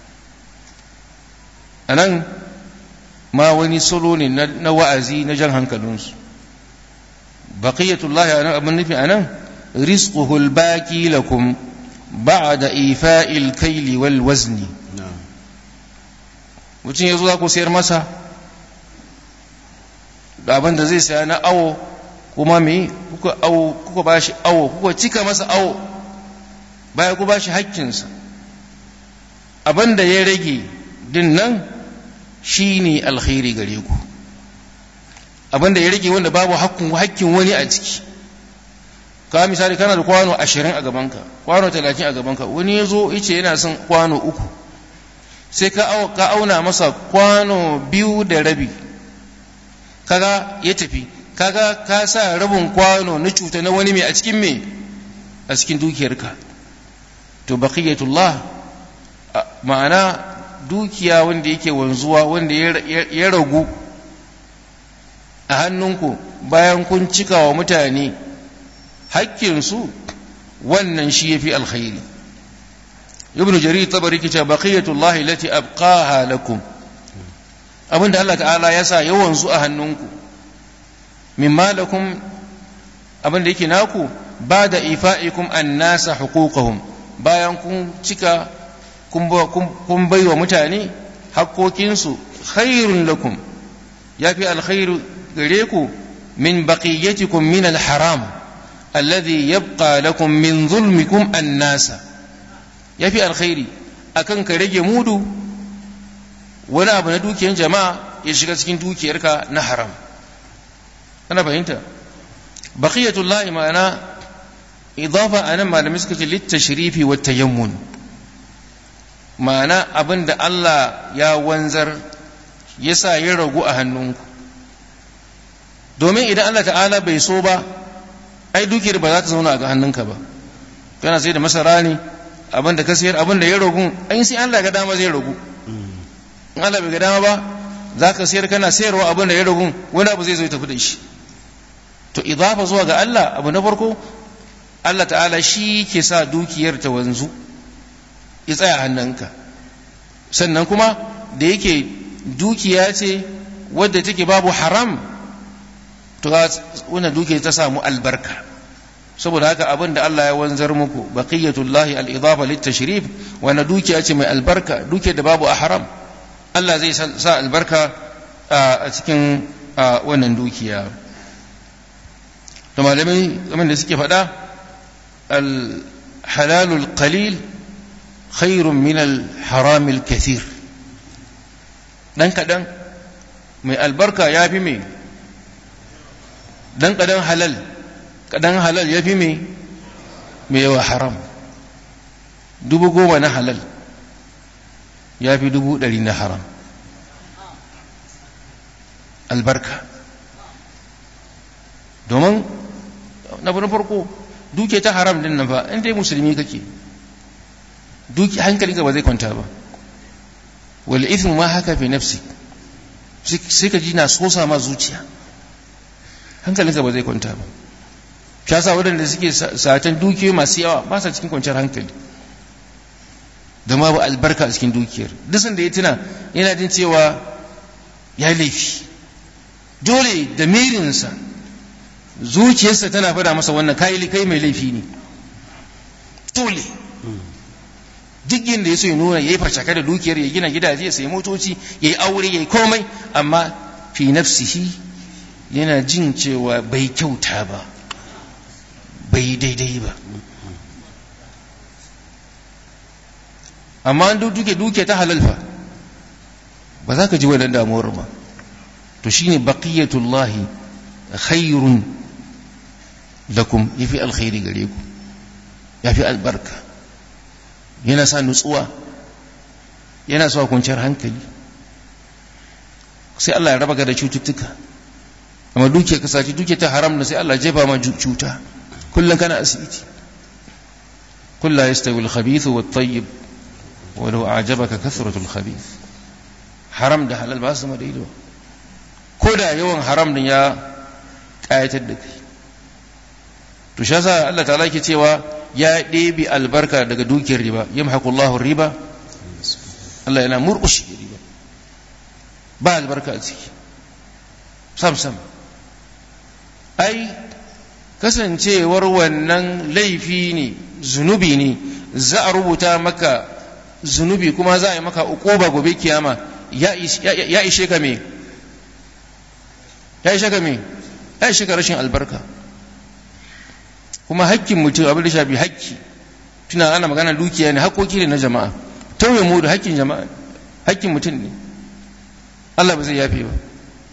anan ma wani salo ne na wa'azi na jan hankalinsu. Baqiyatullahi anan abin nufi anan rizquhu al-baqi lakum ba'da ifa'il kayli wal wazni. mutum yazo za ku sayar masa da abin da zai saya na awo, kuma me kuka bashi awo, kuka cika masa awo, baya ku bashi hakkinsa, abin da ya rage din nan shine alkhairi gare ku. abin da ya rage wanda babu hakkin wani a ciki, ka misali kana da kwano 20 a gabanka, kwano 30 a gabanka, wani ya zo yace yana son kwano 3, sai ka auna masa kwano 2 da rabi, kaga ya tafi, kaga ka sa rabin kwano na cuta na wani mai a cikin me a cikin dukiyarka. to baqiyatullah ma'ana dukiya wanda yake wanzuwa, wanda ya ragu a hannunku bayan kun cika wa mutane hakkinsu, wannan shi yafi alkhairi. ibnu jarir tabari kice baqiyatullah allati abqaha lakum, abinda Allah ta'ala ya sa yawan zu a hannunku, mimma lakum, abinda yake naku, ba da ifa'ikum annasa huquqahum, bayan kun cika kun bai wa mutane hakkokinsu, khairun lakum, yafi alkhairu gare ku, min baqiyatikum min alharam alladhi yabqa lakum min zulmikum annasa, yafi alkhairi akan ka rage mudu wani abu na dukiyar jama'a ya shiga cikin dukiyarka na haram. kana fahimta? baqiyatullahi ma'ana idafa anan malamai suka ce littashrifi wa tayammun, ma'ana abinda Allah ya wanzar yasa ya ragu a hannunku, domin idan Allah ta'ala bai so ba ai dukiyar ba za ta zauna a hannunka ba. kana sai da masara ne, abinda ka sayar, abinda ya ragu ai sai Allah ga dama zai ragu. in Allah bai ga dama ba za ka sayar, kana sayarwa abin da ya ragu wani abu zai zo ya tafi da shi. to idafa zuwa ga Allah, abu na farko Allah ta'ala shi ke sa dukiyar ta wanzu ya tsaya hannunka, sannan kuma da yake dukiya ce wadda take babu haram, to wannan dukiyar ta samu albarka. saboda haka abin da Allah ya wanzar muku baqiyatullahi al-idafa lit-tashrif, wannan dukiya ce mai albarka, dukiyar da babu a haram, Allah zai sa albarka a cikin wannan dukiya. to malamai kamar da suke faɗa, al-halalul qalil khairun min al-haramil kathir, dan kadan mai albarka yafi mai dan kadan halal yafi mai yawa haram. 10,000 na halal ya fi 100,000 na haram albarka. domin na farko duke ta haram din nan fa in dai musulmi kake, hankalinka ba zai kwanta ba. wal ithmu ma haka fi nafsi, sai ka ji na sosa ma zuciya, hankalinka ba zai kwanta ba. shi yasa waɗanda suke satan dukiyoyi masu yawa ba sa cikin kwanciyar hankali, da ma ba albarka a cikin dukiyar. duk sanda ya tuna yana jin cewa ya laifi, dole da mirinsa zuciyarsa tana fada masa wannan kai mai laifi ne, dole duk yadda ya so ya nuna ya yi farcaka da dukiyar, ya gina gidaje, ya sayi motoci, ya yi aure, ya yi komai, amma fi nafsihi yana jin cewa bai kyauta ba, bai daidai ba. amma an duke ta halalfa ba za ka ji wannan damuwar ba. to shine baqiyatullahi khairun lakum, yafi alkhairi gare ku, yafi albarka, yana sa nutsuwa, yana sa kwanciyar hankali, sai Allah ya raba ka da cututtuka. amma duke ka saci duke ta haram da sai Allah jefa ma cuta, kullum kana asibiti. kullu yastawi al-khabith wa at-tayyib ولو أعجبك كثرة الخبيث. haram da halal ba su zama daidai, ko da yawan haram din ya ƙayatar da kai. to shi yasa Allah ta'ala ke cewa ya ɗebi albarka daga dukiyar riba, yamhaqullahu riba, Allah yana murƙushe riba, ba albarka a ciki sam. ai kasancewar wannan laifi ne, zunubi ne, za a rubuta maka zunubi kuma za a yi maka uquba gobe kiyama, ya ishe ka me? Ya ishe ka me? Ya ishe ka rashin albarka. Kuma hakkin mutum abin da shafi hakki, tuna ana magana dukiya ne, haƙoƙi ne na jama'a, tauye mu da hakkin jama'a, hakkin mutum ne, Allah ba zai yafe ba.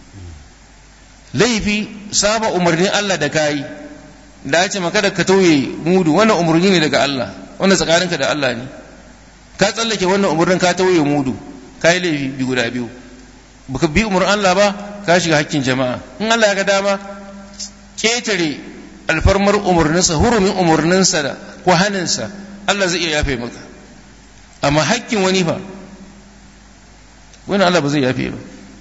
Laifi saba umarnin Allah da kayi, da ya ce maka da ka tauye mudu, wannan umarni ne daga Allah, wannan tsakaninka da Allah ne. Ka tsallake wannan umarnin ka tauye mudu, ka yi laifi bi guda biyu. Baka bi umarnin Allah ba, ka shiga hakkin jama'a. In Allah ya ga dama ketare alfarmar umarninsa, hurumin umarninsa da ko haninsa, Allah zai iya yafe maka. Amma hakkin wani fa, wani Allah ba zai yafe ba.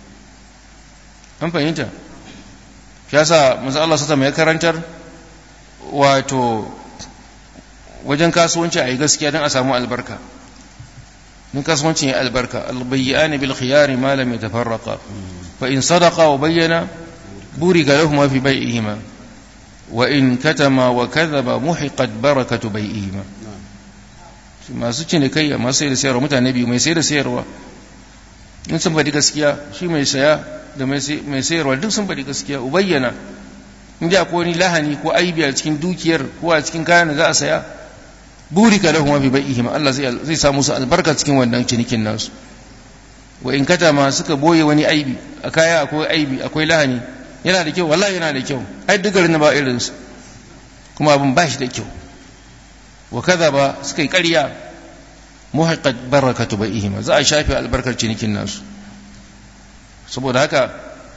An fahimta? Shi yasa manzo Allah sata mai karantar wato wajen kasuwanci a yi gaskiya don a samu albarka. Don kasuwanci ya albarka, albayyani bil khiyari ma lam yatafarraqa, fa in sadaqa wa bayyana burika lahum fi bai'ihima wa in katama wa kadhaba muhiqat barakatu bai'ihima. Masu cinikayya, masu sai da sayarwa, mutane biyu, mai sai da sayarwa in sun faɗi gaskiya, shi mai saya da mai sayarwa duk sun faɗi gaskiya, ubayyana inda akwai wani lahani ko aibi a cikin dukiyar ko a cikin kayan da za a saya, burika lahum fi bai'ihim, Allah zai sa musu albarka cikin wannan cinikin nasu. Wa in katama suka boye wani aibi a kaya, akwai aibi, akwai lahani, yana da kyau, wallahi yana da kyau, ai duk garin ba irin su, kuma abin ba shi da kyau. Wa kadhaba suka yi ƙarya, muhiqqat barakatu bai'ihim, za a shafe albarkar cinikin nasu. Saboda haka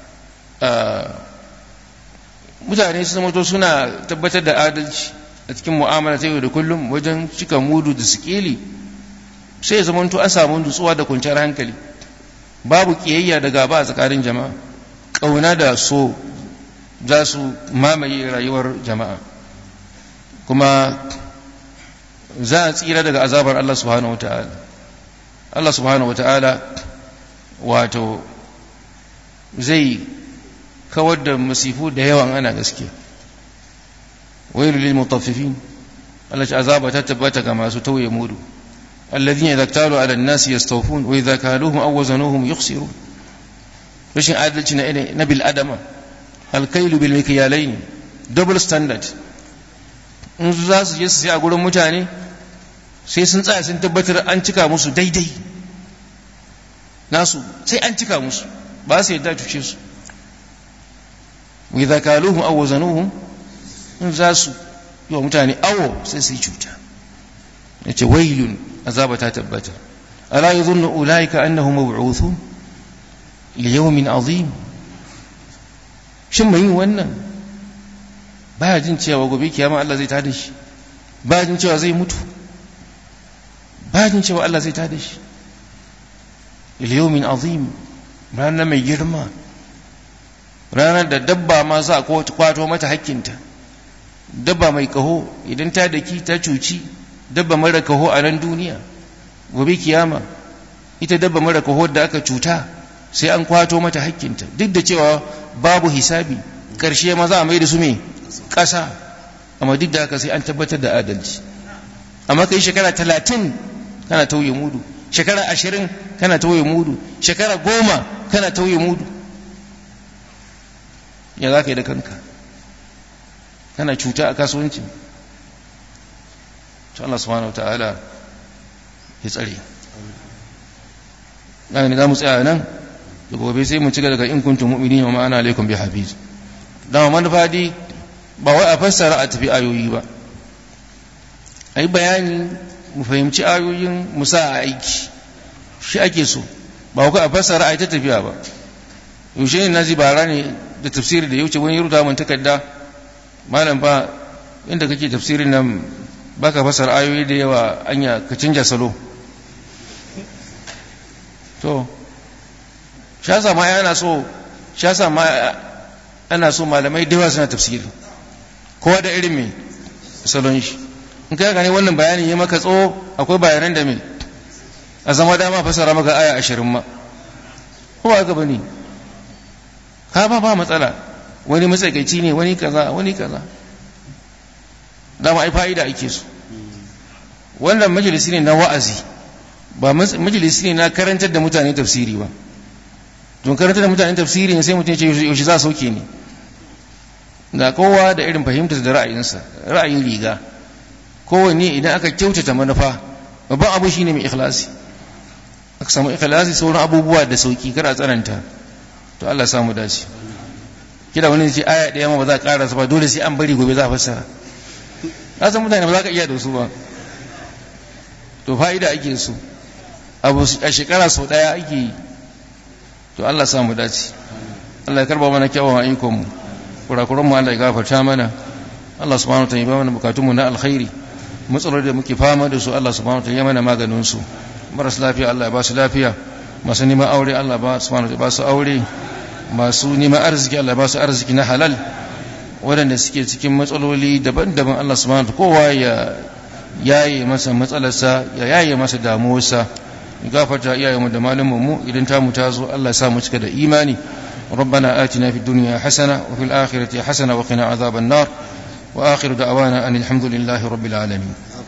mutane su zama suna tabbatar da adalci a cikin mu'amala ta yau da kullum wajen cika mudu da sikeli, sai ya zama an samu nutsuwa da kwanciyar hankali, babu kiyayya da gaba a tsakanin jama'a, ƙauna da so za su mamaye rayuwar jama'a, kuma za a tsira daga azabar Allah subhanahu wata'ala. Allah subhanahu wata'ala wato zai kawar da masifu da yawan ana gaskiya. wailu lil mutaffifin, Allah ce azaba ta tabbata ga masu tauye mudu, alladhina idza iktalu ala an-nasi yastawfun wa idza kaluhum aw wazanuhum yukhsirun. Rashin adalci na bil adama, al-kailu bil mikyalain, double standard. In za su je su sai a gurin mutane sai sun tsaya sun tabbatar an cika musu daidai nasu, sai an cika musu, ba su yadda cuce su. wa idza kaluhum aw wazanuhum, in za su yi wa mutane awo sai su yi cuta. yace wailun, azaba ta tabbata. ala yadhunnu ulaika annahum mab'uthun li yawmin azim. Shin mai yin wannan baya jin cewa gobe kiyama Allah zai tada shi, baya jin cewa zai mutu, baya jin cewa Allah zai tada shi? Yawmin azim, ranar mai girma, ranar da dabba ma za a kwato mata hakkinta. Dabba mai kaho idan ta daki ta cuci dabba mara kaho a nan duniya, gobe kiyama ita dabba mara kaho da aka cuta sai an kwato mata hakkinta, duk da cewa babu hisabi, ƙarshe ma za a mai da su mai ƙasa, amma duk da haka sai an tabbatar da adalci. Amma kai shekara 30 kana tauye mudu, shekara 20 kana tauye mudu, shekara 10 kana tauye mudu, ya za ka yi da kanka? Kana cuta a kasuwancin. Allah subhanahu wa ta'ala ya tsare. ɗan za mu tsaya nan, da gobe sai mu ci daga in kuntum mu'minin wa ma'ana alaikum bi hafiz. Dama manufa dai ba wai a fassara a tafi ayoyi ba, a yi bayani mu fahimci ayoyin mu sa a aiki, shi ake so, ba kai a fassara a yi ta tafiya ba. Yaushe ne na ji bara ne da tafsiri da ya wuce wani rubuta mun takarda, malam fa inda kake tafsirin nan baka fassara ayoyi da yawa, anya ka canja salo. To shasa ma ana so malamai da yawa suna tafsiri, kowa da irin mai salon shi. In kai gane wannan bayanin ya maka tsawo, akwai bayanan da mai a zama dama fasara maka aya 20 ma, ko ba haka bane? Ka ba matsala, wani matsakaici ne, wani kaza dama ai fa'ida ake so. Wannan majalisi ne na wa'azi ba majalisi ne na karantar da mutane tafsiri ba. Don karantar da mutane tafsiri ne sai mutum ya ce yaushe za a sauke ne, da kowa da irin fahimtar da ra'ayinsa, ra'ayin riga kowanne. Idan aka kyautata manufa, babban abu shine mai ikhlasi, aka samu ikhlasi sauran abubuwa da sauki, kar a tsananta. To Allah samu dace. Kida wani ce aya ɗaya ma ba za a ƙara su ba, dole sai an bari gobe za a fassara. Ka san mutane ba za ka iya da su ba. To fa'ida ake so, abu a shekara sau ɗaya ake yi. To Allah samu dace. Allah ya karba mana kyawun ayyukanmu, kurakuranmu Allah ya gafarta mana. Allah subhanahu wa ta'ala ya ba mana bukatunmu na alkhairi, matsalolin da muke fama da su Allah subhanahu wa ta'ala ya mana maganin su. Maras lafiya Allah ya ba su lafiya, masu neman aure Allah subhanahu wa ta'ala ya ba su aure, masu neman arziki Allah ya ba su arziki na halal. Waɗanda suke cikin matsaloli daban-daban Allah subhanahu wa ta'ala kowa ya yaye masa matsalarsa, ya yaye masa damuwarsa. gafarta iyayenmu da malumanmu idan tamu ta zo Allah ya sa mu cika da imani. ربنا آتنا في الدنيا حسنة وفي الآخرة حسنة وقنا عذاب النار وآخر دعوانا أن الحمد لله رب العالمين.